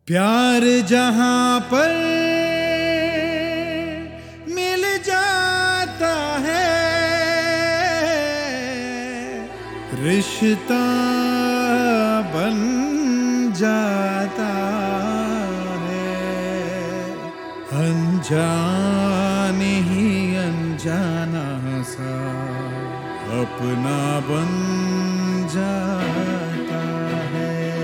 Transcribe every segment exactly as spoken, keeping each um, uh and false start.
प्यार जहां पर मिल जाता है, रिश्ता बन जाता है। अनजाने ही अनजाना सा अपना बन जाता है।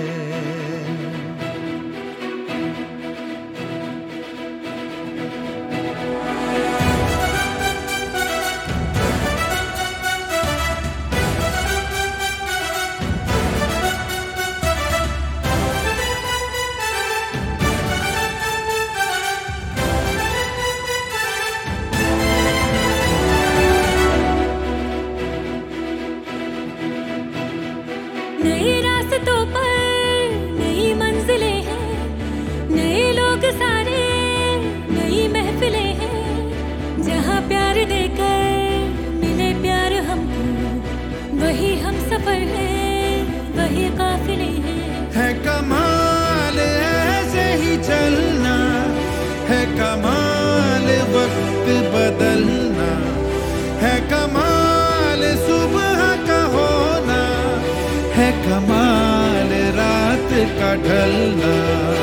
नए रास्तों पर नई मंजिलें हैं, नए लोग सारे नई महफिलें हैं। जहाँ प्यार देकर मिले प्यार हमको, वही हम सफर है, वही काफिले हैं। है कमाल ऐसे ही चलना, है कमाल वक्त बदलना, है कमाल सुबह का होना, है कमाल रात का ढलना।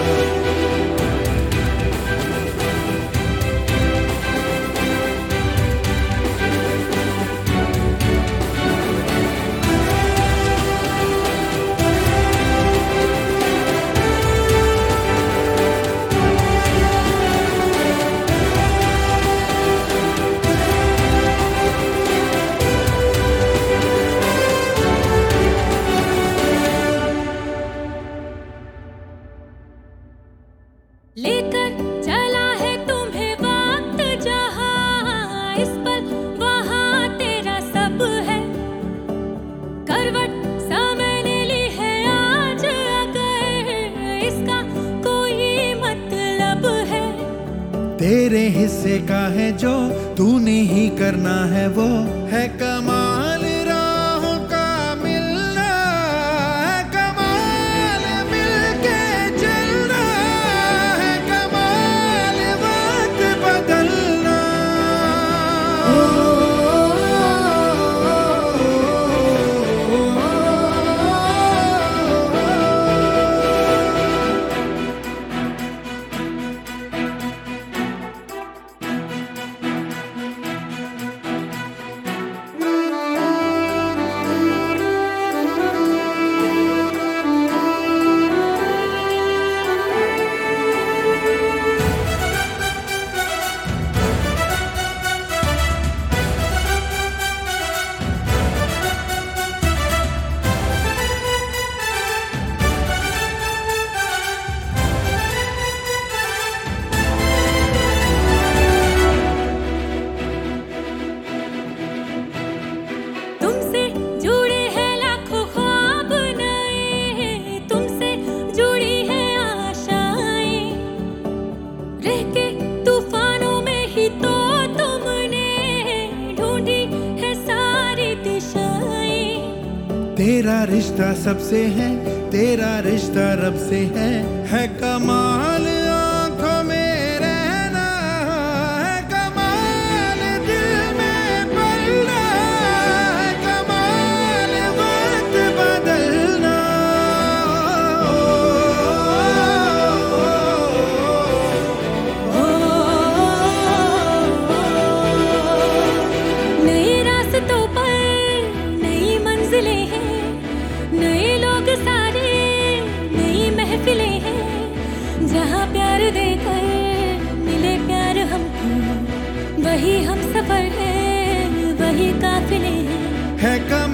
लेकर चला है तुम्हें वक्त जहाँ, इस पर वहाँ तेरा सब है। करवट समय ने ली है आज, अगर इसका कोई मतलब है। तेरे हिस्से का है जो तूने ही करना है, वो है कमाल राहों का मिलना, है कमाल मिलके चलना, है कमाल वक्त बदलना। तुमसे जुड़े हैं लाखों ख्वाब नए, तुमसे जुड़ी है आशाएं। रह के तूफानों में ही तो तुमने ढूंढी है सारी दिशाएं। तेरा रिश्ता सबसे है, तेरा रिश्ता रब से है, है कमाल आंखों में रहना, है कमाल दिल में पलना, है कमाल वक्त बदलना। नए रास्तों पर नई मंजिलें हैं, नए लोग सारे नई महफिलें हैं। जहाँ प्यार देकर मिले प्यार हमको, वही हम सफर है, वही काफिले हैं। है कमाल